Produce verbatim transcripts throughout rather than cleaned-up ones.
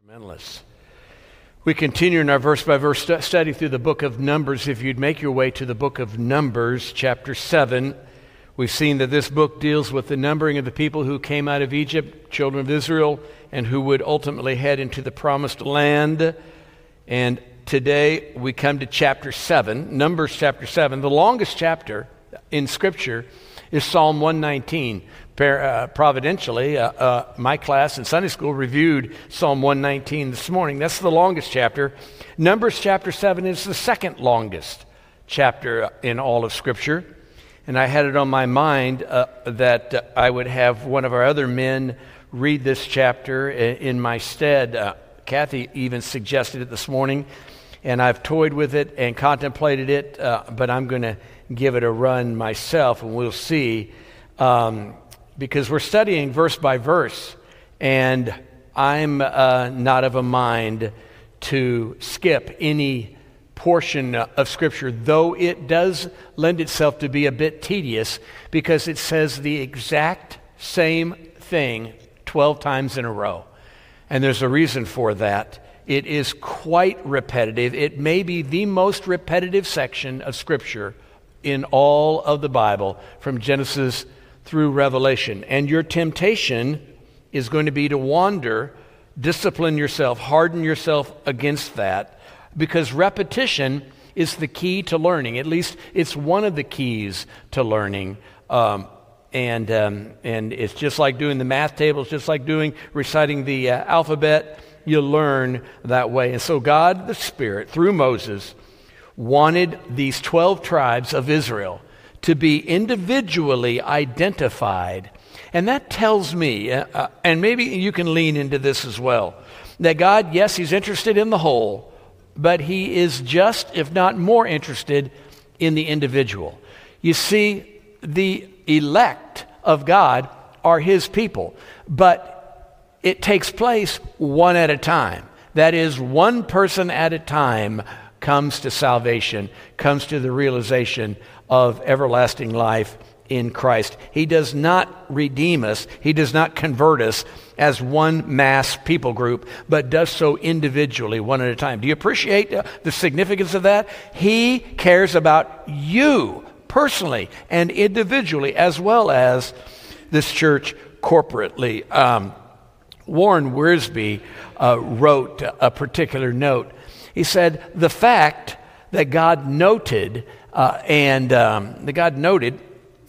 Fundamentalists. We continue in our verse-by-verse stu- study through the book of Numbers. If you'd make your way to the book of Numbers, chapter seven, we've seen that this book deals with the numbering of the people who came out of Egypt, children of Israel, and who would ultimately head into the promised land. And today we come to chapter seven, Numbers chapter seven. The longest chapter in Scripture is Psalm one nineteen. Uh, providentially, uh, uh, my class in Sunday school reviewed Psalm one nineteen this morning. That's the longest chapter. Numbers chapter seven is the second longest chapter in all of Scripture. And I had it on my mind uh, that uh, I would have one of our other men read this chapter in, in my stead. Uh, Kathy even suggested it this morning, and I've toyed with it and contemplated it, uh, but I'm going to give it a run myself, and we'll see. Um, because we're studying verse by verse, and I'm uh, not of a mind to skip any portion of Scripture, though it does lend itself to be a bit tedious, because it says the exact same thing twelve times in a row. And there's a reason for that. It is quite repetitive. It may be the most repetitive section of Scripture in all of the Bible, from Genesis through Revelation. And your temptation is going to be to wander, discipline yourself, harden yourself against that, because repetition is the key to learning. At least it's one of the keys to learning. Um, and um, and it's just like doing the math tables, just like doing reciting the uh, alphabet. You learn that way. And so God, the Spirit, through Moses, wanted these twelve tribes of Israel to be individually identified. And that tells me, uh, and maybe you can lean into this as well, that God, yes, He's interested in the whole, but He is just, if not more interested, in the individual. You see, the elect of God are His people, but it takes place one at a time. That is, one person at a time comes to salvation, comes to the realization of everlasting life in Christ. He does not redeem us. He does not convert us as one mass people group, but does so individually, one at a time. Do you appreciate the significance of that? He cares about you personally and individually, as well as this church corporately. Um, Warren Wiersbe uh, wrote a particular note. He said, the fact that God noted Uh, and um, the God noted,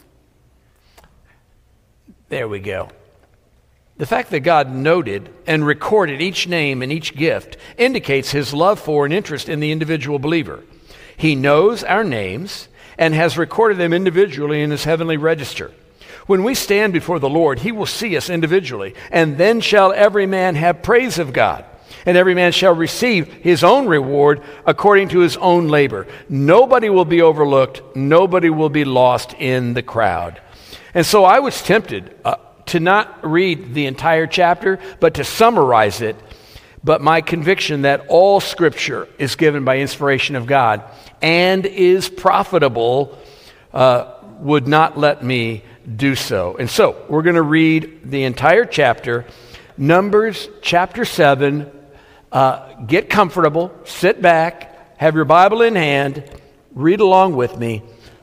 there we go. The fact that God noted and recorded each name and each gift indicates His love for and interest in the individual believer. He knows our names and has recorded them individually in His heavenly register. When we stand before the Lord, He will see us individually, and then shall every man have praise of God. And every man shall receive his own reward according to his own labor. Nobody will be overlooked. Nobody will be lost in the crowd. And so I was tempted uh, to not read the entire chapter, but to summarize it. But my conviction that all Scripture is given by inspiration of God and is profitable uh, would not let me do so. And so we're going to read the entire chapter, Numbers chapter seven. Uh, get comfortable, sit back, have your Bible in hand, read along with me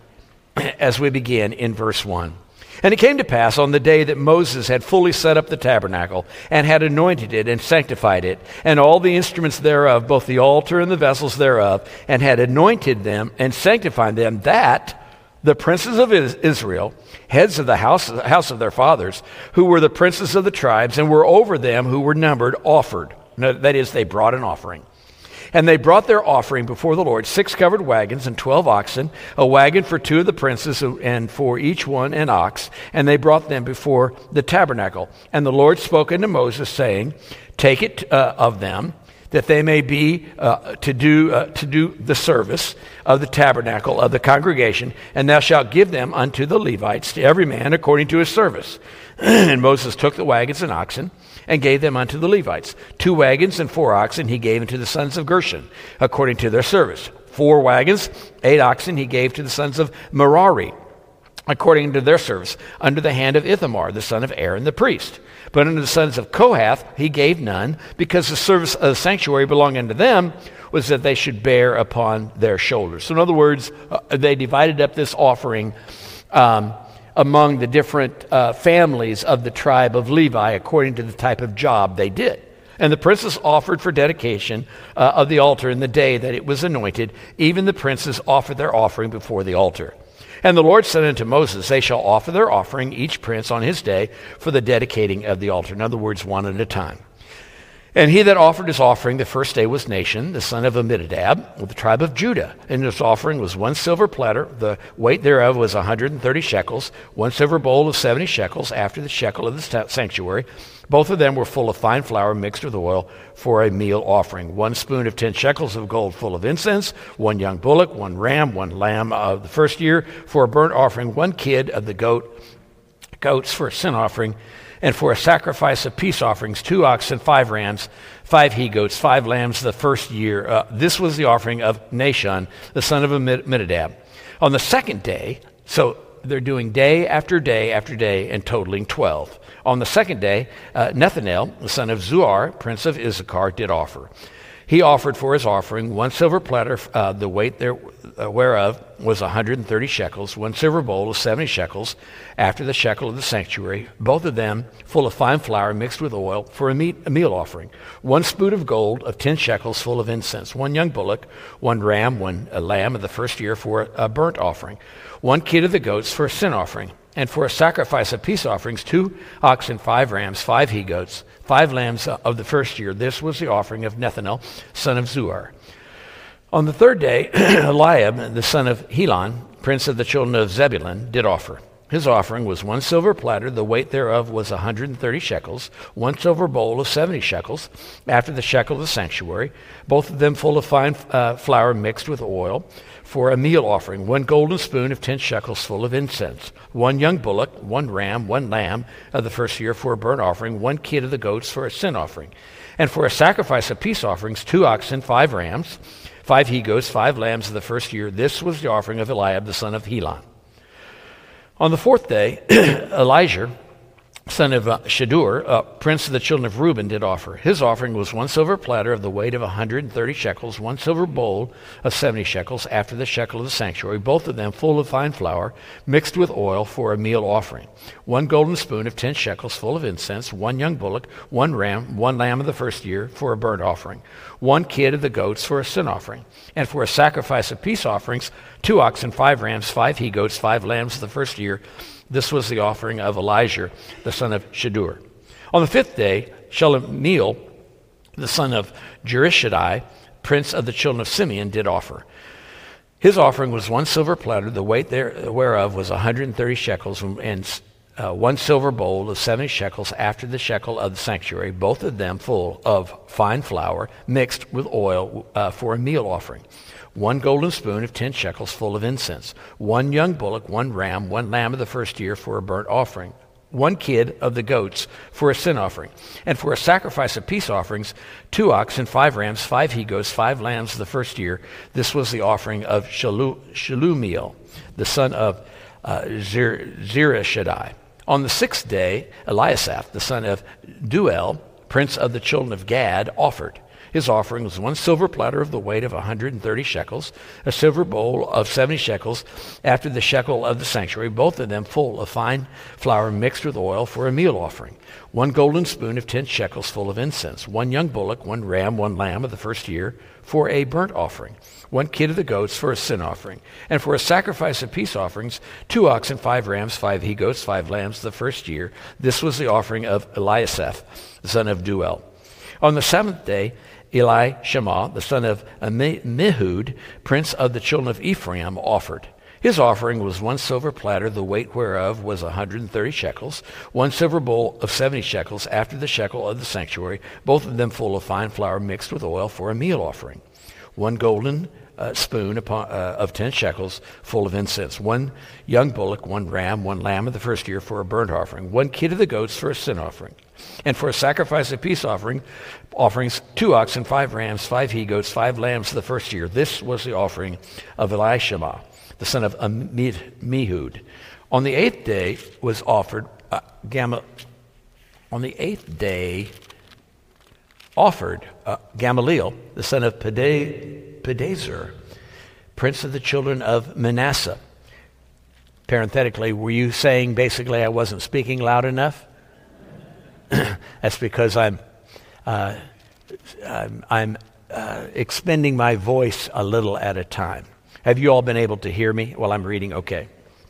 as we begin in verse one. And it came to pass on the day that Moses had fully set up the tabernacle and had anointed it and sanctified it, and all the instruments thereof, both the altar and the vessels thereof, and had anointed them and sanctified them, that the princes of Israel, heads of the house, house of their fathers, who were the princes of the tribes, and were over them who were numbered, offered. No, that is, they brought an offering. And they brought their offering before the Lord, six covered wagons and twelve oxen, a wagon for two of the princes, and for each one an ox. And they brought them before the tabernacle. And the Lord spoke unto Moses, saying, Take it uh, of them, that they may be uh, to do uh, to do the service of the tabernacle of the congregation, and thou shalt give them unto the Levites, to every man according to his service. And Moses took the wagons and oxen, and gave them unto the Levites. Two wagons and four oxen he gave unto the sons of Gershon, according to their service. Four wagons, eight oxen he gave to the sons of Merari, according to their service, under the hand of Ithamar, the son of Aaron the priest. But unto the sons of Kohath he gave none, because the service of the sanctuary belonging unto them was that they should bear upon their shoulders. So in other words, uh, they divided up this offering um, among the different uh, families of the tribe of Levi according to the type of job they did. And the princes offered for dedication uh, of the altar in the day that it was anointed. Even the princes offered their offering before the altar. And the Lord said unto Moses, they shall offer their offering, each prince on his day, for the dedicating of the altar. In other words, one at a time. And he that offered his offering the first day was Nahshon, the son of Amminadab, of the tribe of Judah. And his offering was one silver platter, the weight thereof was one hundred thirty shekels, one silver bowl of seventy shekels, after the shekel of the sanctuary. Both of them were full of fine flour mixed with oil for a meal offering. One spoon of ten shekels of gold full of incense, one young bullock, one ram, one lamb of the first year for a burnt offering, one kid of the goat, goats for a sin offering, and for a sacrifice of peace offerings, two oxen, five rams, five he-goats, five lambs the first year. Uh, this was the offering of Nahshon, the son of Amminadab. On the second day, so they're doing day after day after day and totaling twelve. On the second day, uh, Nethanel, the son of Zuar, prince of Issachar, did offer. He offered for his offering one silver platter, uh, the weight there, uh, whereof was one hundred thirty shekels, one silver bowl of seventy shekels, after the shekel of the sanctuary, both of them full of fine flour mixed with oil for a, meat, a meal offering, one spoon of gold of ten shekels full of incense, one young bullock, one ram, one a lamb of the first year for a burnt offering, one kid of the goats for a sin offering, and for a sacrifice of peace offerings, two oxen, five rams, five he-goats, five lambs of the first year. This was the offering of Nethanel, son of Zuar. On the third day, Eliab, the son of Helon, prince of the children of Zebulun, did offer. His offering was one silver platter, the weight thereof was one hundred thirty shekels, one silver bowl of seventy shekels, after the shekel of the sanctuary, both of them full of fine uh, flour mixed with oil, for a meal offering, one golden spoon of ten shekels full of incense, one young bullock, one ram, one lamb of the first year for a burnt offering, one kid of the goats for a sin offering, and for a sacrifice of peace offerings, two oxen, five rams, five he-goats, five lambs of the first year. This was the offering of Eliab, the son of Helon. On the fourth day, Elijah, son of uh, Shadur, uh, prince of the children of Reuben, did offer. His offering was one silver platter of the weight of one hundred thirty shekels, one silver bowl of seventy shekels, after the shekel of the sanctuary, both of them full of fine flour, mixed with oil for a meal offering. One golden spoon of ten shekels full of incense, one young bullock, one ram, one lamb of the first year for a burnt offering, one kid of the goats for a sin offering, and for a sacrifice of peace offerings, two oxen, five rams, five he-goats, five lambs of the first year. This was the offering of Elijah, the son of Shadur. On the fifth day, Shelumiel, the son of Jerishaddai, prince of the children of Simeon, did offer. His offering was one silver platter, the weight there, whereof was one hundred thirty shekels, and uh, one silver bowl of seventy shekels, after the shekel of the sanctuary, both of them full of fine flour mixed with oil uh, for a meal offering. One golden spoon of ten shekels full of incense, one young bullock, one ram, one lamb of the first year for a burnt offering, one kid of the goats for a sin offering, and for a sacrifice of peace offerings, two oxen, five rams, five he-goats, five lambs of the first year. This was the offering of Shelu- Shelumiel, the son of uh, Zerishaddai. On the sixth day, Eliasaph, the son of Duel, prince of the children of Gad, offered. His offering was one silver platter of the weight of one hundred thirty shekels, a silver bowl of seventy shekels, after the shekel of the sanctuary, both of them full of fine flour mixed with oil for a meal offering. One golden spoon of ten shekels full of incense, one young bullock, one ram, one lamb of the first year for a burnt offering, one kid of the goats for a sin offering, and for a sacrifice of peace offerings, two oxen, five rams, five he-goats, five lambs the first year. This was the offering of Eliasaph, the son of Duel. On the seventh day, Eli Shema, the son of Mihud, prince of the children of Ephraim, offered. His offering was one silver platter, the weight whereof was one hundred thirty shekels, one silver bowl of seventy shekels, after the shekel of the sanctuary, both of them full of fine flour mixed with oil for a meal offering. One golden uh, spoon upon, uh, of ten shekels full of incense, one young bullock, one ram, one lamb of the first year for a burnt offering, one kid of the goats for a sin offering, and for a sacrifice of peace offering, offerings, two oxen, five rams, five he-goats, five lambs of the first year. This was the offering of Elishama, the son of Amihud. On the eighth day was offered uh, Gamma, On the eighth day, offered uh, Gamaliel, the son of Pede- Pedazur, prince of the children of Manasseh. Parenthetically, were you saying basically I wasn't speaking loud enough? That's because I'm uh, I'm, I'm uh, expending my voice a little at a time. Have you all been able to hear me while I'm reading? Okay.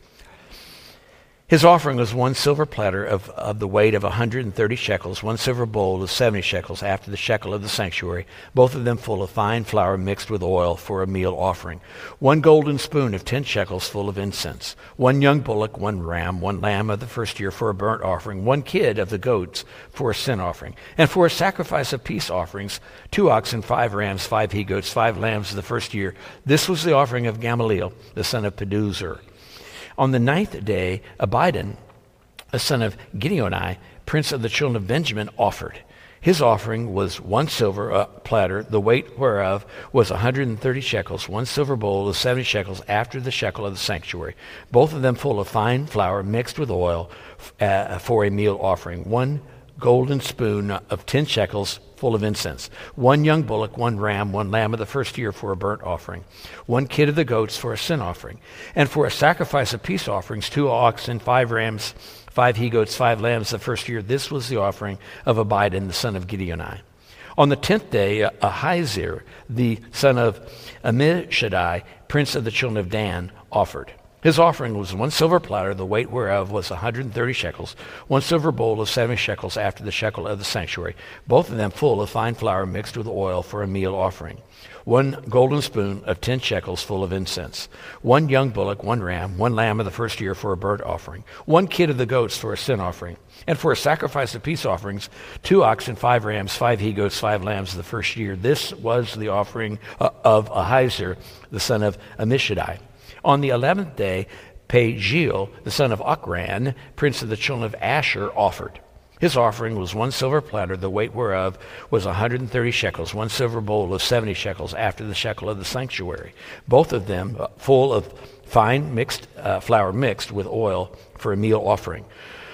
His offering was one silver platter of, of the weight of one hundred thirty shekels, one silver bowl of seventy shekels after the shekel of the sanctuary, both of them full of fine flour mixed with oil for a meal offering, one golden spoon of ten shekels full of incense, one young bullock, one ram, one lamb of the first year for a burnt offering, one kid of the goats for a sin offering, and for a sacrifice of peace offerings, two oxen, five rams, five he-goats, five lambs of the first year. This was the offering of Gamaliel, the son of Pedazur. On the ninth day, Abidan, a son of Gideoni, prince of the children of Benjamin, offered. His offering was one silver uh, platter, the weight whereof was one hundred thirty shekels, one silver bowl of seventy shekels after the shekel of the sanctuary, both of them full of fine flour mixed with oil uh, for a meal offering, one golden spoon of ten shekels full of incense, one young bullock, one ram, one lamb of the first year for a burnt offering, one kid of the goats for a sin offering, and for a sacrifice of peace offerings, two oxen, five rams, five he-goats, five lambs the first year. This was the offering of Abidan, the son of Gideoni. On the tenth day, Ahiezer, the son of Ammishaddai, prince of the children of Dan, offered. His offering was one silver platter, the weight whereof was one hundred thirty shekels, one silver bowl of seventy shekels after the shekel of the sanctuary, both of them full of fine flour mixed with oil for a meal offering, one golden spoon of ten shekels full of incense, one young bullock, one ram, one lamb of the first year for a burnt offering, one kid of the goats for a sin offering, and for a sacrifice of peace offerings, two oxen, five rams, five he-goats, five lambs of the first year. This was the offering uh, of Ahiezer, the son of Ammishaddai. On the eleventh day, Pagiel, the son of Ochran, prince of the children of Asher, offered. His offering was one silver platter, the weight whereof was one hundred thirty shekels, one silver bowl of seventy shekels after the shekel of the sanctuary, both of them full of fine mixed uh, flour mixed with oil for a meal offering,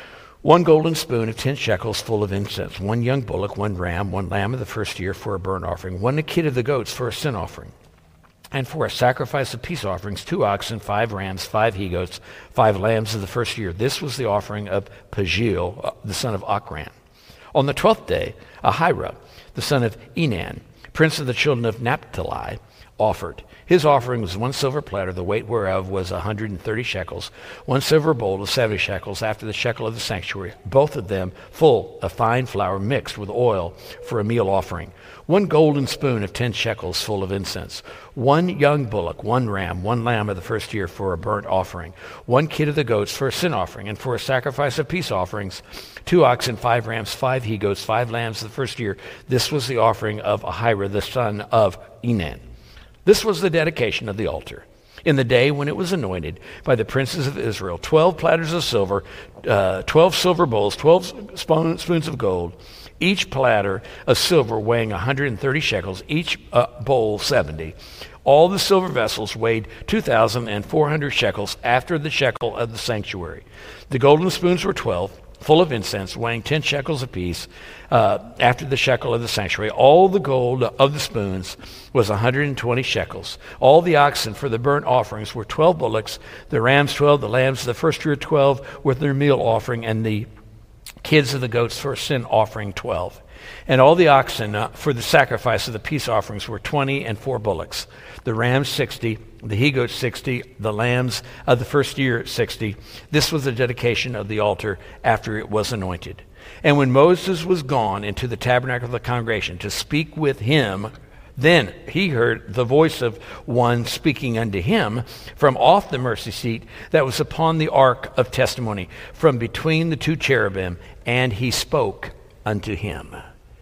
one golden spoon of ten shekels full of incense, one young bullock, one ram, one lamb of the first year for a burnt offering, one kid of the goats for a sin offering, and for a sacrifice of peace offerings, two oxen, five rams, five he-goats, five lambs of the first year. This was the offering of Pagiel, the son of Ochran. On the twelfth day, Ahira, the son of Enan, prince of the children of Naphtali, offered. His offering was one silver platter, the weight whereof was one hundred thirty shekels, one silver bowl of seventy shekels after the shekel of the sanctuary, both of them full of fine flour mixed with oil for a meal offering, one golden spoon of ten shekels full of incense, one young bullock, one ram, one lamb of the first year for a burnt offering, one kid of the goats for a sin offering, and for a sacrifice of peace offerings, two oxen, five rams, five he-goats, five lambs of the first year. This was the offering of Ahira, the son of Enan. This was the dedication of the altar. In the day when it was anointed by the princes of Israel, twelve platters of silver, uh, twelve silver bowls, twelve spoon, spoons of gold, each platter of silver weighing one hundred thirty shekels, each uh, bowl seventy. All the silver vessels weighed two thousand four hundred shekels after the shekel of the sanctuary. The golden spoons were twelve, full of incense, weighing ten shekels apiece, uh, after the shekel of the sanctuary. All the gold of the spoons was one hundred twenty shekels. All the oxen for the burnt offerings were twelve bullocks, the rams twelve, the lambs the first year twelve with their meal offering, and the kids of the goats for a sin offering twelve. And all the oxen uh, for the sacrifice of the peace offerings were twenty and four bullocks, the rams sixty, the he-goats sixty, the lambs of the first year sixty. This was the dedication of the altar after it was anointed. And when Moses was gone into the tabernacle of the congregation to speak with him, then he heard the voice of one speaking unto him from off the mercy seat that was upon the ark of testimony, from between the two cherubim, and he spoke unto him.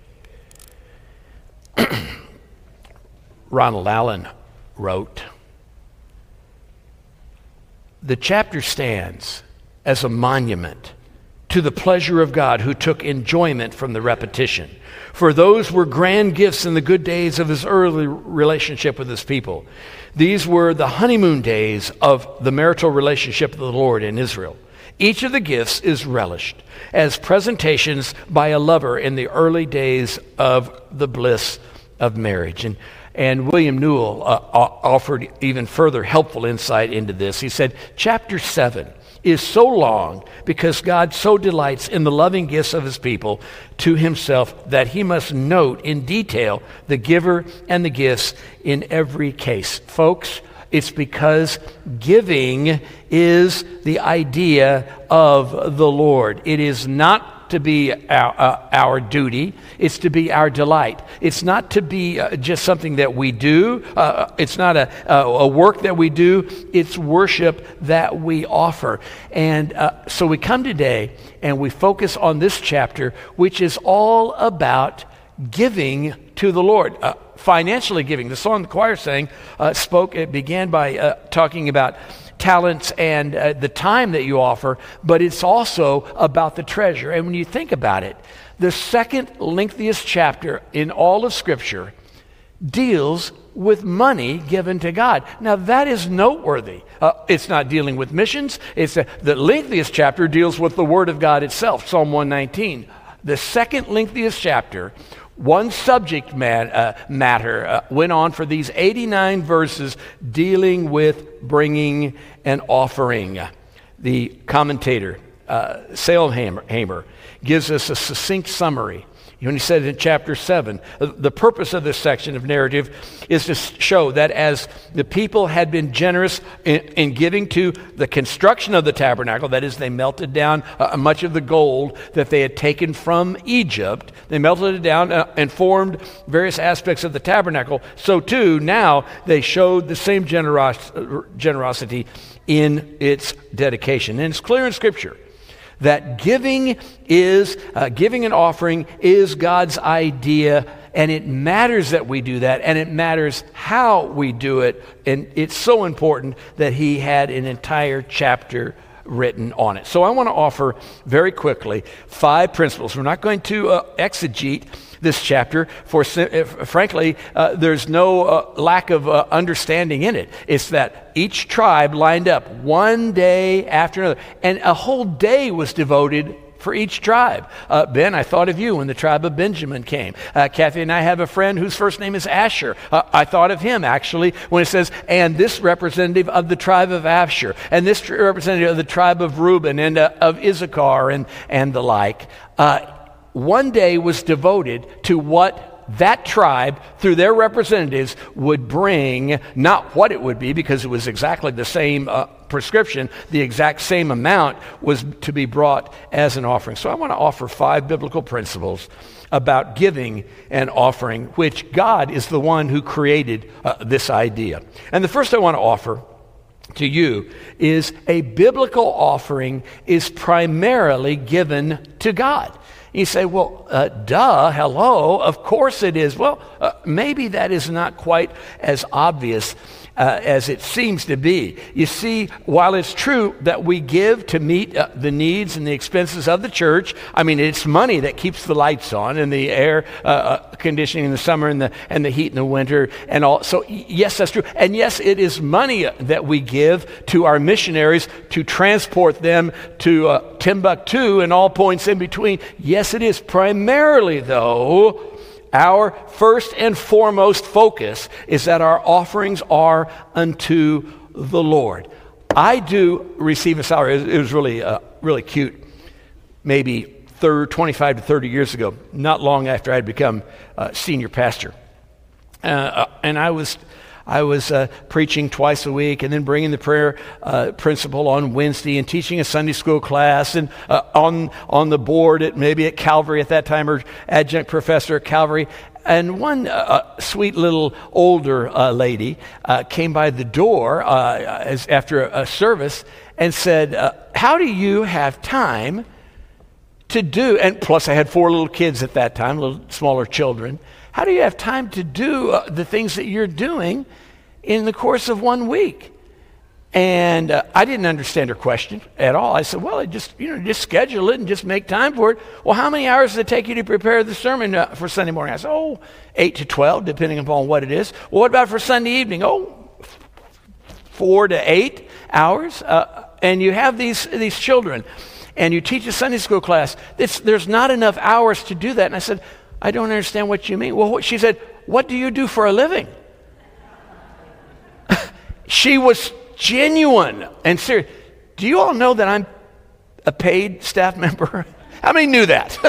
Ronald Allen wrote, "The chapter stands as a monument to the pleasure of God, who took enjoyment from the repetition. For those were grand gifts in the good days of his early relationship with his people. These were the honeymoon days of the marital relationship of the Lord in Israel. Each of the gifts is relished as presentations by a lover in the early days of the bliss of marriage. And, and William Newell uh, offered even further helpful insight into this. He said, chapter seven is so long because God so delights in the loving gifts of his people to himself that he must note in detail the giver and the gifts in every case. Folks, it's because giving is the idea of the Lord. It is not to be our, uh, our duty. It's to be our delight. It's not to be uh, just something that we do. Uh, it's not a, a, a work that we do. It's worship that we offer. And uh, so we come today and we focus on this chapter, which is all about giving to the Lord. Uh, financially giving. The song the choir sang uh, spoke, it began by uh, talking about talents and uh, the time that you offer, but it's also about the treasure. And when you think about it, the second lengthiest chapter in all of Scripture deals with money given to God. Now that is noteworthy. Uh, it's not dealing with missions. It's uh, the lengthiest chapter deals with the Word of God itself, Psalm one nineteen. The second lengthiest chapter, one subject mat, uh, matter uh, went on for these eighty-nine verses dealing with bringing an offering. The commentator, uh, Sailhamer, gives us a succinct summary. When he said in chapter seven, the purpose of this section of narrative is to show that as the people had been generous in, in giving to the construction of the tabernacle, that is, they melted down uh, much of the gold that they had taken from Egypt, they melted it down uh, and formed various aspects of the tabernacle, so too now they showed the same generos- generosity in its dedication. And it's clear in Scripture that giving is, uh, giving an offering is God's idea, and it matters that we do that, and it matters how we do it, and it's so important that he had an entire chapter written on it. So I want to offer very quickly five principles. We're not going to uh, exegete this chapter, for uh, frankly, uh, there's no uh, lack of uh, understanding in it. It's that each tribe lined up one day after another, and a whole day was devoted for each tribe. Uh, Ben, I thought of you when the tribe of Benjamin came. Uh, Kathy and I have a friend whose first name is Asher. Uh, I thought of him, actually, when it says, and this representative of the tribe of Asher, and this representative of the tribe of Reuben, and uh, of Issachar, and, and the like. Uh, one day was devoted to what that tribe, through their representatives, would bring, not what it would be, because it was exactly the same uh, prescription, the exact same amount was to be brought as an offering. So I want to offer five biblical principles about giving and offering, which God is the one who created uh, this idea. And the first I want to offer to you is a biblical offering is primarily given to God. You say, well, uh, duh, hello, of course it is. Well, uh, maybe that is not quite as obvious uh, as it seems to be. You see, while it's true that we give to meet uh, the needs and the expenses of the church, I mean, it's money that keeps the lights on and the air uh, uh, conditioning in the summer and the, and the heat in the winter and all. So yes, that's true. And yes, it is money that we give to our missionaries to transport them to uh, Timbuktu and all points in between. Yes, it is. Primarily, though, our first and foremost focus is that our offerings are unto the Lord. I do receive a salary. It was really, uh, really cute. Maybe thirty, twenty-five to thirty years ago, not long after I had become uh, senior pastor, uh, and I was. I was uh, preaching twice a week and then bringing the prayer uh, principle on Wednesday and teaching a Sunday school class and uh, on on the board at maybe at Calvary at that time, or adjunct professor at Calvary. And one uh, sweet little older uh, lady uh, came by the door uh, as, after a, a service and said, uh, how do you have time to do, and plus I had four little kids at that time, little smaller children, how do you have time to do uh, the things that you're doing in the course of one week? And uh, I didn't understand her question at all. I said, well, I just, you know, just schedule it and just make time for it. Well, how many hours does it take you to prepare the sermon uh, for Sunday morning? I said, oh, eight to twelve, depending upon what it is. Well, what about for Sunday evening? Oh, four to eight hours. Uh, and you have these, these children, and you teach a Sunday school class. It's, there's not enough hours to do that. And I said, I don't understand what you mean. Well, what, she said, what do you do for a living? She was genuine and serious. Do you all know that I'm a paid staff member? How many knew that?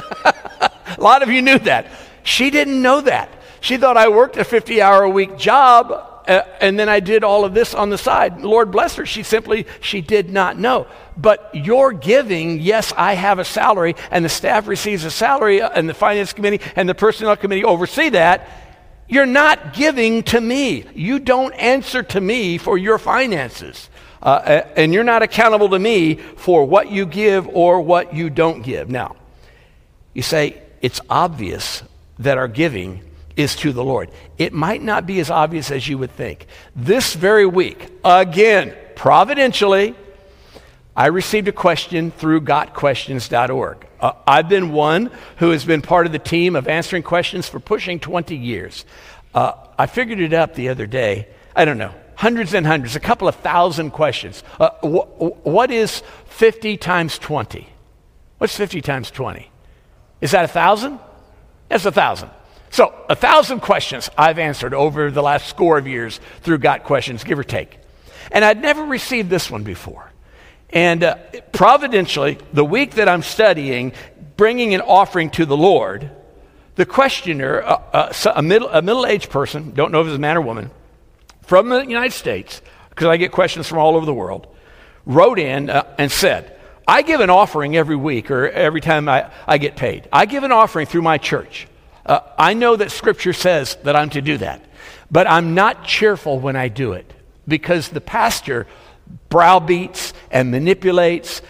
A lot of you knew that. She didn't know that. She thought I worked a fifty-hour-a-week job, uh, and then I did all of this on the side. Lord bless her. She simply, she did not know. But your giving, yes, I have a salary, and the staff receives a salary, and the finance committee and the personnel committee oversee that. You're not giving to me. You don't answer to me for your finances. Uh, and you're not accountable to me for what you give or what you don't give. Now, you say, it's obvious that our giving is to the Lord. It might not be as obvious as you would think. This very week, again, providentially, I received a question through got questions dot org. Uh, I've been one who has been part of the team of answering questions for pushing twenty years. Uh, I figured it up the other day. I don't know, hundreds and hundreds, a couple of thousand questions. Uh, wh- what is fifty times twenty? What's fifty times twenty? Is that a thousand? That's a thousand. So a thousand questions I've answered over the last score of years through Got Questions, give or take. And I'd never received this one before. And uh, providentially, the week that I'm studying, bringing an offering to the Lord, the questioner, uh, uh, a, middle, a middle-aged person, don't know if it's a man or woman, from the United States, because I get questions from all over the world, wrote in uh, and said, I give an offering every week or every time I, I get paid. I give an offering through my church. Uh, I know that Scripture says that I'm to do that, but I'm not cheerful when I do it because the pastor browbeats and manipulates,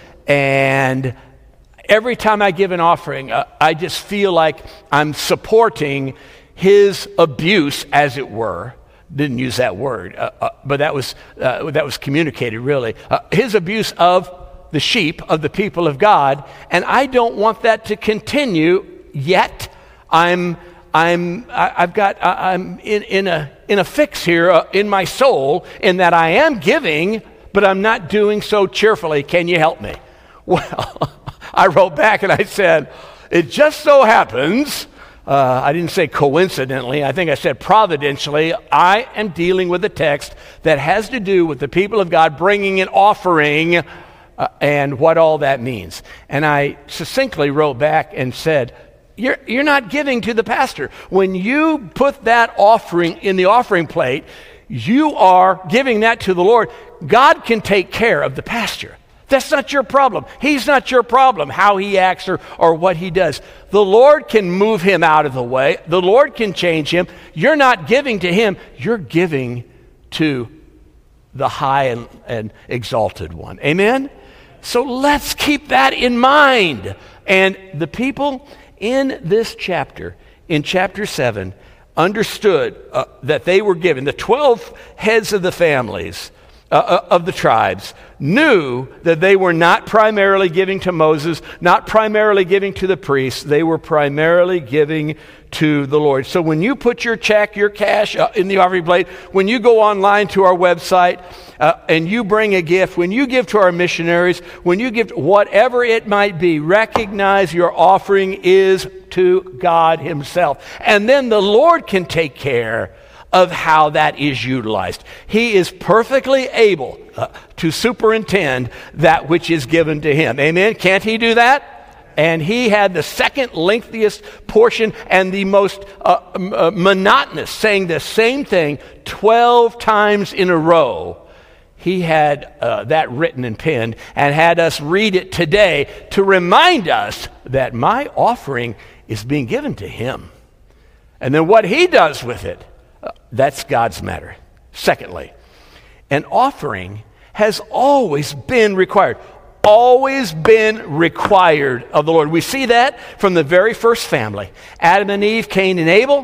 and every time I give an offering, uh, I just feel like I'm supporting his abuse, as it were. Didn't use that word, uh, uh, but that was uh, that was communicated really. Uh, his abuse of the sheep of the people of God, and I don't want that to continue. Yet I'm I'm I, I've got I, I'm in in a in a fix here uh, in my soul, in that I am giving, but I'm not doing so cheerfully. Can you help me? Well, I wrote back and I said, it just so happens. Uh, I didn't say coincidentally, I think I said providentially, I am dealing with a text that has to do with the people of God bringing an offering uh, and what all that means. And I succinctly wrote back and said, you're, you're not giving to the pastor. When you put that offering in the offering plate, you are giving that to the Lord. God can take care of the pastor. That's not your problem. He's not your problem, how he acts or, or what he does. The Lord can move him out of the way. The Lord can change him. You're not giving to him. You're giving to the high and, and exalted one. Amen? So let's keep that in mind. And the people in this chapter, in chapter seven, understood uh, that they were given, the twelve heads of the families, Uh, of the tribes, knew that they were not primarily giving to Moses, not primarily giving to the priests. They were primarily giving to the Lord. So when you put your check, your cash uh, in the offering plate, when you go online to our website uh, and you bring a gift, when you give to our missionaries, when you give, whatever it might be, recognize your offering is to God himself. And then the Lord can take care of how that is utilized. He is perfectly able uh, to superintend that which is given to him. Amen? Can't he do that? And he had the second lengthiest portion and the most uh, m- uh, monotonous, saying the same thing twelve times in a row. He had uh, that written and penned and had us read it today to remind us that my offering is being given to him. And then what he does with it, Uh, that's God's matter. Secondly, an offering has always been required. Always been required of the Lord. We see that from the very first family. Adam and Eve, Cain and Abel,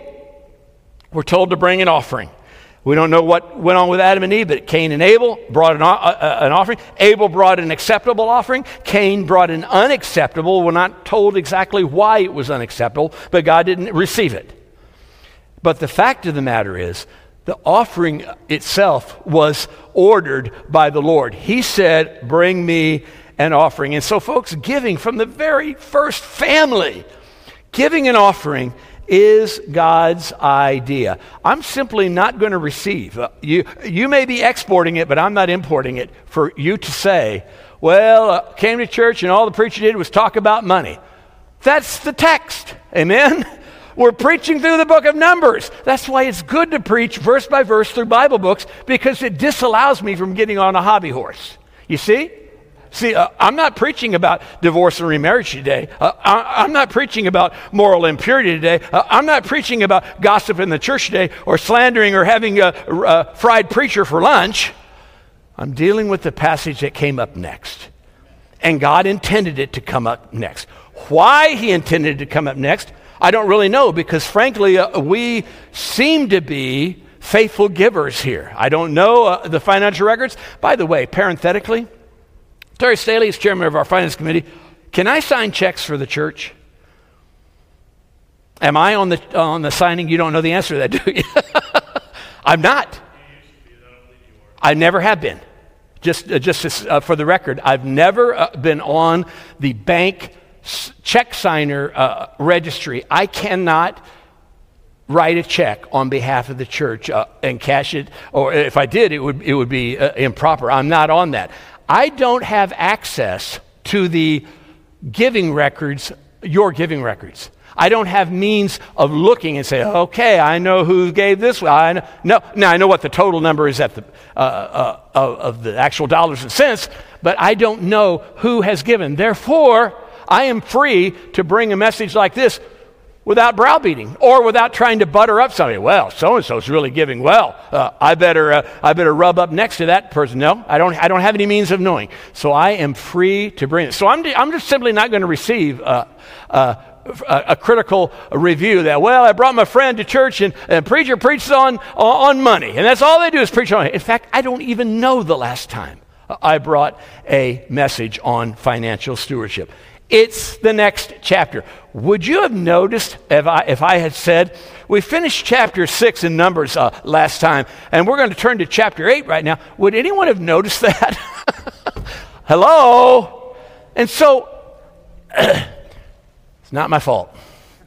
were told to bring an offering. We don't know what went on with Adam and Eve, but Cain and Abel brought an, uh, an offering. Abel brought an acceptable offering. Cain brought an unacceptable. We're not told exactly why it was unacceptable, but God didn't receive it. But the fact of the matter is, The offering itself was ordered by the Lord. He said, bring me an offering. And so, folks, giving from the very first family, giving an offering is God's idea. I'm simply not going to receive. Uh, you, you may be exporting it, but I'm not importing it for you to say, well, uh, came to church and all the preacher did was talk about money. That's the text. Amen? We're preaching through the book of Numbers. That's why it's good to preach verse by verse through Bible books, because it disallows me from getting on a hobby horse. You see? See, uh, I'm not preaching about divorce and remarriage today. Uh, I, I'm not preaching about moral impurity today. Uh, I'm not preaching about gossip in the church today, or slandering, or having a, a fried preacher for lunch. I'm dealing with the passage that came up next. And God intended it to come up next. Why he intended it to come up next, I don't really know, because frankly, uh, we seem to be faithful givers here. I don't know uh, the financial records. By the way, parenthetically, Terry Staley is chairman of our finance committee. Can I sign checks for the church? Am I on the on the signing? You don't know the answer to that, do you? I'm not. I never have been. Just, uh, just uh, for the record, I've never uh, been on the bank s- check signer uh, registry. I cannot write a check on behalf of the church uh, and cash it, or if I did, it would it would be uh, improper. I'm not on that. I don't have access to the giving records, your giving records. I don't have means of looking and say, okay, I know who gave this. I know, no, now I know what the total number is at the uh, uh, of, of the actual dollars and cents, but I don't know who has given. Therefore, I am free to bring a message like this without browbeating or without trying to butter up somebody. Well, so-and-so is really giving well. Uh, I better uh, I better rub up next to that person. No, I don't I don't have any means of knowing. So I am free to bring it. So I'm, I'm just simply not going to receive uh, uh, a, a critical review that, well, I brought my friend to church and, and preacher preaches on, on money. And that's all they do is preach on it. In fact, I don't even know the last time I brought a message on financial stewardship. It's the next chapter. Would you have noticed if I, if I had said, we finished chapter six in Numbers uh, last time, and we're going to turn to chapter eight right now. Would anyone have noticed that? Hello? And so, it's not my fault.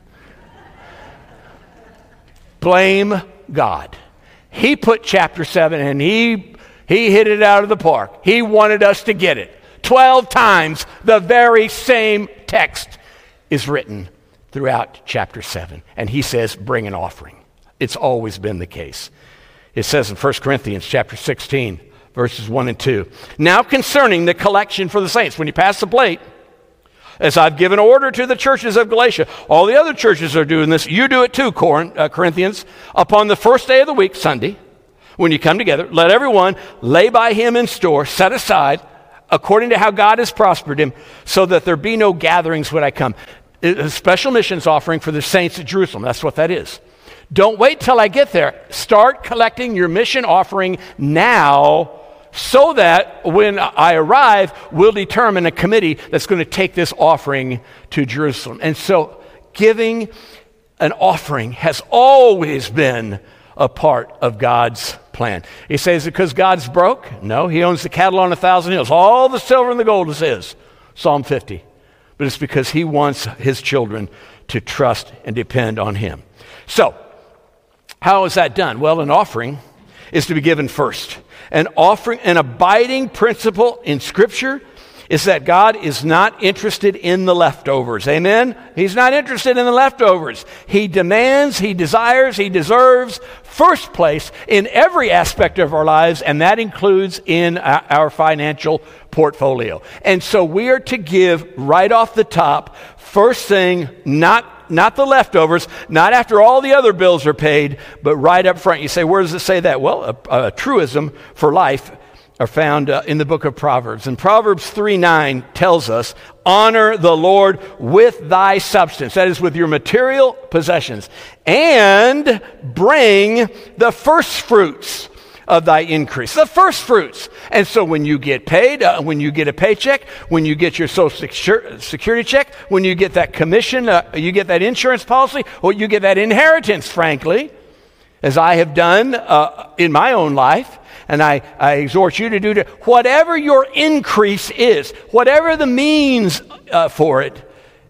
Blame God. He put chapter seven, and he, he hit it out of the park. He wanted us to get it. Twelve times the very same text is written throughout chapter seven. And he says, bring an offering. It's always been the case. It says in First Corinthians chapter sixteen, verses one and two, now concerning the collection for the saints, when you pass the plate, as I've given order to the churches of Galatia, all the other churches are doing this. You do it too, Corinthians. Upon the first day of the week, Sunday, when you come together, let everyone lay by him in store, set aside, according to how God has prospered him, so that there be no gatherings when I come. A special missions offering for the saints at Jerusalem. That's what that is. Don't wait till I get there. Start collecting your mission offering now, so that when I arrive, we'll determine a committee that's going to take this offering to Jerusalem. And so giving an offering has always been a part of God's plan. He says, because God's broke? No, he owns the cattle on a thousand hills. All the silver and the gold is his. Psalm fifty. But it's because he wants his children to trust and depend on him. So, how is that done? Well, an offering is to be given first. An offering, an abiding principle in Scripture is that God is not interested in the leftovers. Amen? He's not interested in the leftovers. He demands, he desires, he deserves first place in every aspect of our lives, and that includes in our financial portfolio. And so we are to give right off the top, first thing, not, not the leftovers, not after all the other bills are paid, but right up front. You say, where does it say that? Well, a, a truism for life are found uh, in the book of Proverbs. And Proverbs three nine tells us, honor the Lord with thy substance, that is with your material possessions, and bring the first fruits of thy increase. The first fruits. And so when you get paid, uh, when you get a paycheck, when you get your social security check, when you get that commission, uh, you get that insurance policy, or you get that inheritance, frankly, as I have done uh, in my own life, and I, I exhort you to do, to, whatever your increase is, whatever the means uh, for it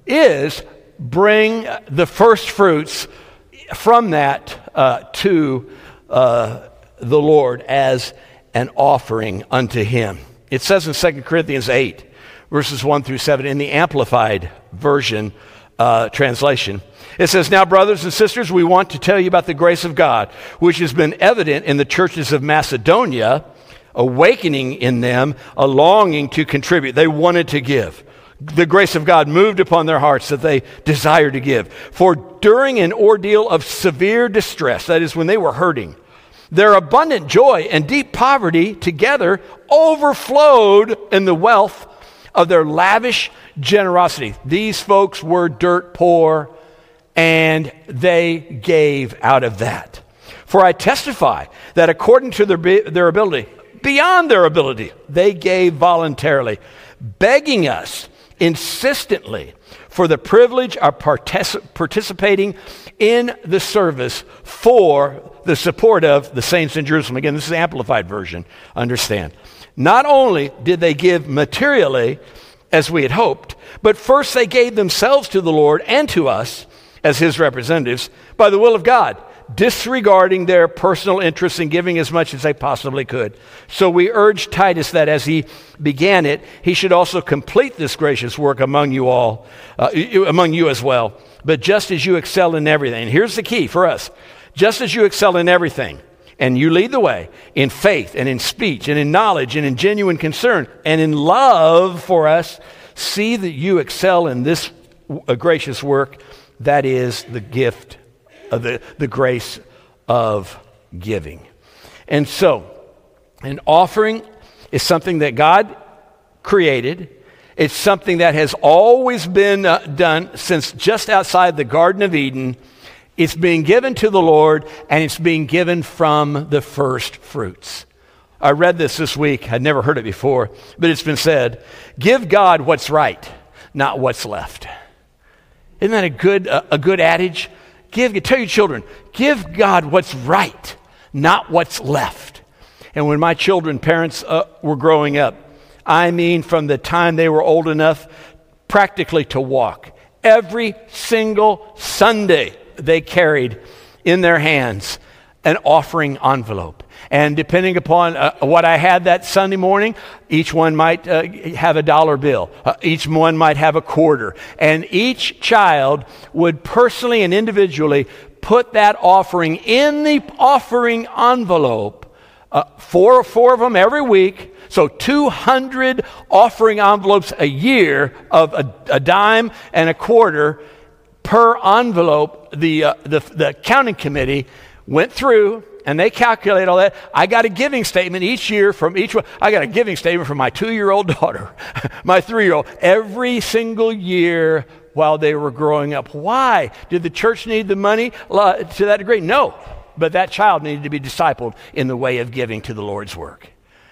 is, bring the first fruits from that uh, to uh, the Lord as an offering unto him. It says in Second Corinthians eight, verses one through seven, in the Amplified Version uh, translation, it says, now, brothers and sisters, we want to tell you about the grace of God, which has been evident in the churches of Macedonia, awakening in them a longing to contribute. They wanted to give. The grace of God moved upon their hearts that they desired to give. For during an ordeal of severe distress, that is when they were hurting, their abundant joy and deep poverty together overflowed in the wealth of their lavish generosity. These folks were dirt poor, and they gave out of that. For I testify that according to their, their ability, beyond their ability, they gave voluntarily, begging us insistently for the privilege of partic- participating in the service for the support of the saints in Jerusalem. Again, this is the Amplified Version, understand. Not only did they give materially, as we had hoped, but first they gave themselves to the Lord and to us as his representatives by the will of God, disregarding their personal interests in giving as much as they possibly could. So we urge Titus that as he began it, he should also complete this gracious work among you all, uh, among you as well. But just as you excel in everything, and here's the key for us, just as you excel in everything, and you lead the way in faith and in speech and in knowledge and in genuine concern and in love for us, see that you excel in this uh, gracious work, that is the gift of the, the grace of giving. And so, an offering is something that God created. It's something that has always been uh, done since just outside the Garden of Eden. It's being given to the Lord, and it's being given from the first fruits. I read this this week. I'd never heard it before, but it's been said, give God what's right, not what's left. Isn't that a good, uh, a good adage? Give, tell your children, give God what's right, not what's left. And when my children, parents uh, were growing up, I mean from the time they were old enough practically to walk, every single Sunday they carried in their hands an offering envelope. And depending upon uh, what I had that Sunday morning, each one might uh, have a dollar bill. Uh, each one might have a quarter. And each child would personally and individually put that offering in the offering envelope. Uh, four, four of them every week. So two hundred offering envelopes a year of a, a dime and a quarter per envelope. The, uh, the, the counting committee went through and they calculate all that. I got a giving statement each year from each one. I got a giving statement from my two-year-old daughter, my three-year-old, every single year while they were growing up. Why? Did the church need the money to that degree? No. But that child needed to be discipled in the way of giving to the Lord's work.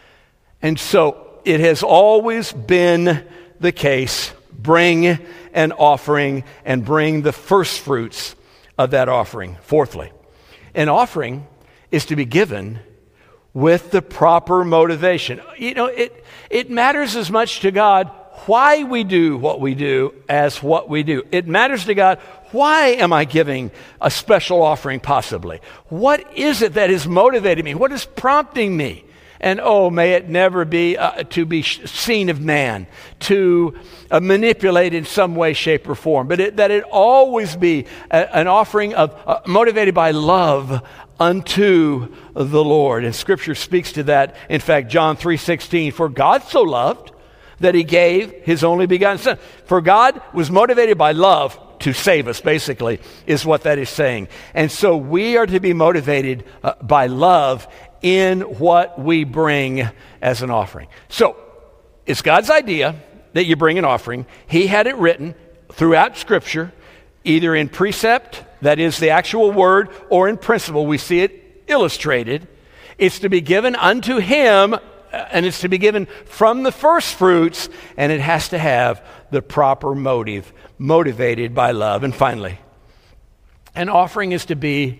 And so it has always been the case, bring an offering and bring the first fruits of that offering. Fourthly, an offering is to be given with the proper motivation. You know, it, it matters as much to God why we do what we do as what we do. It matters to God, why am I giving a special offering possibly? What is it that is motivating me? What is prompting me? And oh, may it never be uh, to be sh- seen of man, to uh, manipulate in some way, shape, or form, but it, that it always be a, an offering of uh, motivated by love unto the Lord. And Scripture speaks to that. In fact, John three sixteen, for God so loved that he gave his only begotten Son. For God was motivated by love to save us, basically, is what that is saying. And so we are to be motivated uh, by love in what we bring as an offering. So it's God's idea that you bring an offering. He had it written throughout Scripture, either in precept, that is the actual word, or in principle. We see it illustrated. It's to be given unto him, and it's to be given from the first fruits, and it has to have the proper motive, motivated by love. And finally, an offering is to be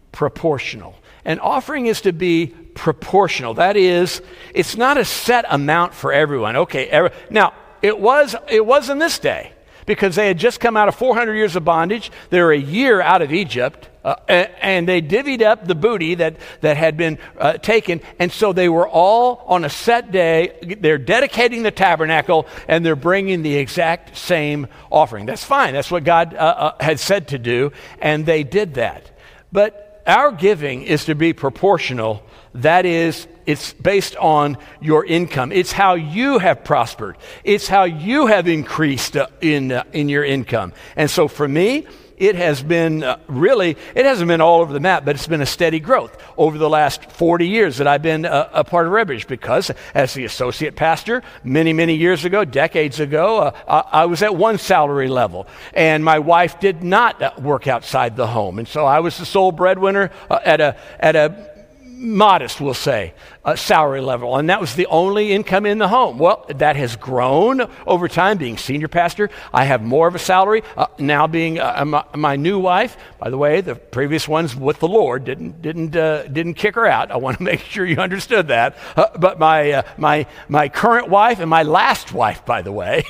proportional. An offering is to be proportional. That is, it's not a set amount for everyone. Okay, every, now, it was, it was in this day, because they had just come out of four hundred years of bondage. They were a year out of Egypt, uh, and, and they divvied up the booty that, that had been uh, taken, and so they were all on a set day. They're dedicating the tabernacle, and they're bringing the exact same offering. That's fine. That's what God uh, uh, had said to do, and they did that. But our giving is to be proportional. That is, it's based on your income. It's how you have prospered. It's how you have increased uh, in uh, in your income. And so for me, it has been uh, really, it hasn't been all over the map, but it's been a steady growth over the last forty years that I've been uh, a part of Redbridge, because as the associate pastor, many, many years ago, decades ago, uh, I, I was at one salary level, and my wife did not uh, work outside the home. And so I was the sole breadwinner uh, at a at a modest, we'll say, uh, salary level. And that was the only income in the home. Well, that has grown over time. Being senior pastor, I have more of a salary. Uh, now being uh, my, my new wife, by the way, the previous one's with the Lord, didn't didn't uh, didn't kick her out. I want to make sure you understood that. Uh, but my uh, my my current wife and my last wife, by the way,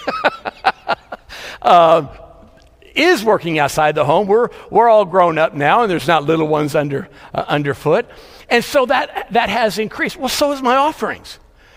uh, is working outside the home. We're we're all grown up now, and there's not little ones under uh, underfoot. And so that that has increased. Well, so has my offerings.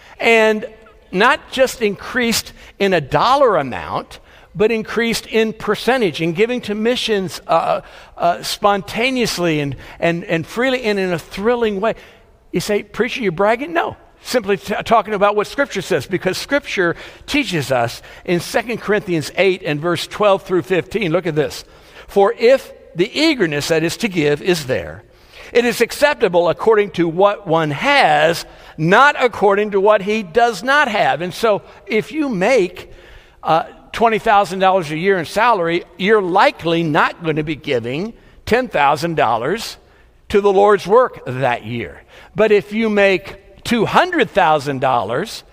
And not just increased in a dollar amount, but increased in percentage, in giving to missions uh, uh, spontaneously and, and, and freely and in a thrilling way. You say, preacher, you're bragging? No. Simply t- talking about what Scripture says, because Scripture teaches us in Second Corinthians eight and verse twelve through fifteen. Look at this. For if the eagerness that is to give is there, it is acceptable according to what one has, not according to what he does not have. And so if you make uh, twenty thousand dollars a year in salary, you're likely not going to be giving ten thousand dollars to the Lord's work that year. But if you make two hundred thousand dollars,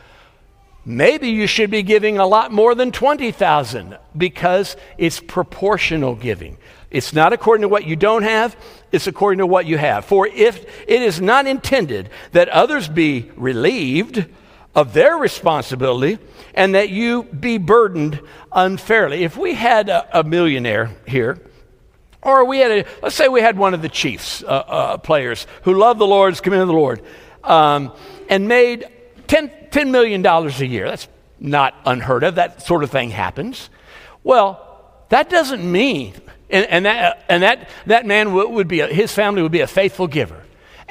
maybe you should be giving a lot more than twenty thousand dollars, because it's proportional giving. It's not according to what you don't have, it's according to what you have. For if it is not intended that others be relieved of their responsibility and that you be burdened unfairly. If we had a, a millionaire here, or we had a, let's say we had one of the Chiefs uh, uh, players who loved the Lord, is committed to the Lord, um, and made ten million dollars a year. That's not unheard of. That sort of thing happens. Well, that doesn't mean, and, and that and that that man would, would be, a, his family would be a faithful giver,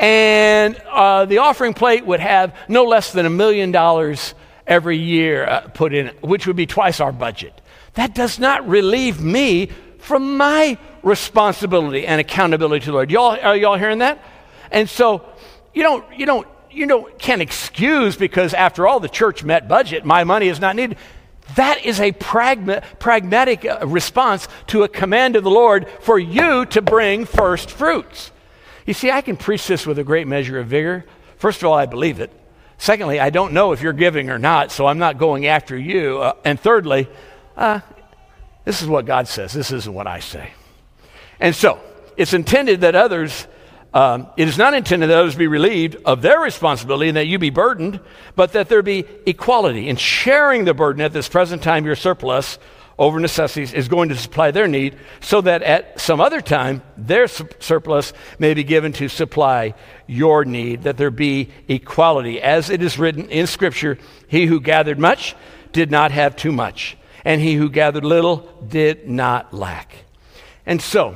and uh, the offering plate would have no less than a million dollars every year uh, put in, which would be twice our budget. That does not relieve me from my responsibility and accountability to the Lord. Y'all, are y'all hearing that? And so you don't you don't you don't can't excuse, because after all, the church met budget, my money is not needed. That is a pragma- pragmatic uh, response to a command of the Lord for you to bring first fruits. You see, I can preach this with a great measure of vigor. First of all, I believe it. Secondly, I don't know if you're giving or not, so I'm not going after you. Uh, and thirdly, uh, this is what God says. This isn't what I say. And so, it's intended that others, um, it is not intended that others be relieved of their responsibility and that you be burdened, but that there be equality in sharing the burden. At this present time, your surplus over necessities is going to supply their need, so that at some other time, their su- surplus may be given to supply your need, that there be equality. As it is written in Scripture, he who gathered much did not have too much, and he who gathered little did not lack. And so,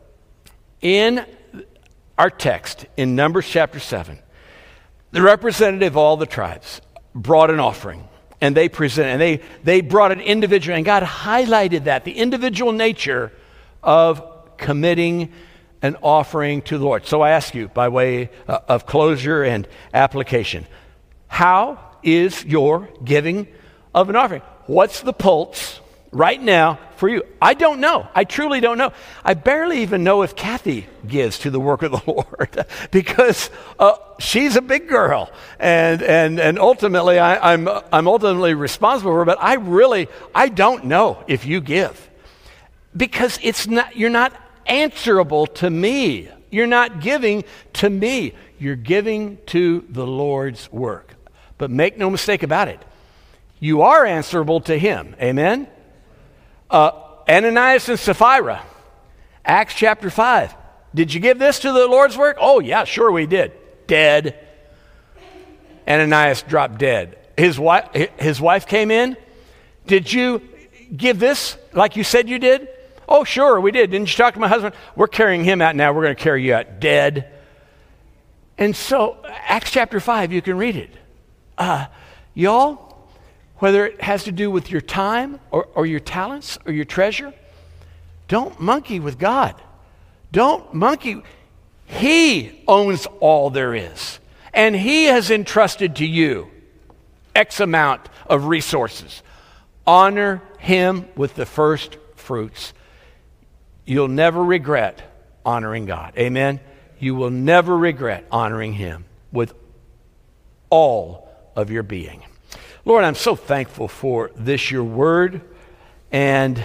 in our text, in Numbers chapter seven, the representative of all the tribes brought an offering, and they presented, and they, they brought it individually, and God highlighted that, the individual nature of committing an offering to the Lord. So I ask you, by way uh, of closure and application, how is your giving of an offering? What's the pulse right now for you? I don't know. I truly don't know. I barely even know if Kathy gives to the work of the Lord, because uh, she's a big girl, and and and ultimately I, I'm I'm ultimately responsible for her. But I really I don't know if you give, because it's not you're not answerable to me You're not giving to me. You're giving to the Lord's work. But make no mistake about it. You are answerable to him. Amen? Uh, Ananias and Sapphira, Acts chapter five. Did you give this to the Lord's work? Oh, yeah, sure we did. Dead. Ananias dropped dead. His wife, his wife came in. Did you give this like you said you did? Oh, sure, we did. Didn't you talk to my husband? We're carrying him out now. We're going to carry you out dead. And so, Acts chapter five, you can read it. Uh, y'all, whether it has to do with your time or, or your talents or your treasure, don't monkey with God. Don't monkey. He owns all there is. And he has entrusted to you X amount of resources. Honor him with the first fruits. You'll never regret honoring God. Amen? You will never regret honoring him with all of your being. Lord, I'm so thankful for this, your word. And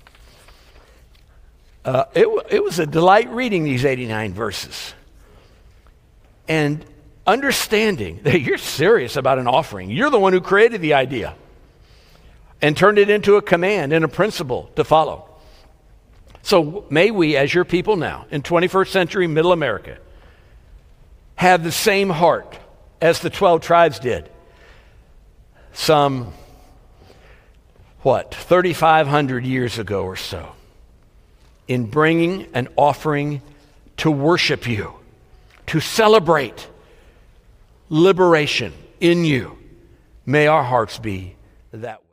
uh, it, it was a delight reading these eighty-nine verses. And understanding that you're serious about an offering. You're the one who created the idea and turned it into a command and a principle to follow. So may we, as your people now, in twenty-first century Middle America, have the same heart as the twelve tribes did. Some, what, thirty-five hundred years ago or so, in bringing an offering to worship you, to celebrate liberation in you. May our hearts be that way.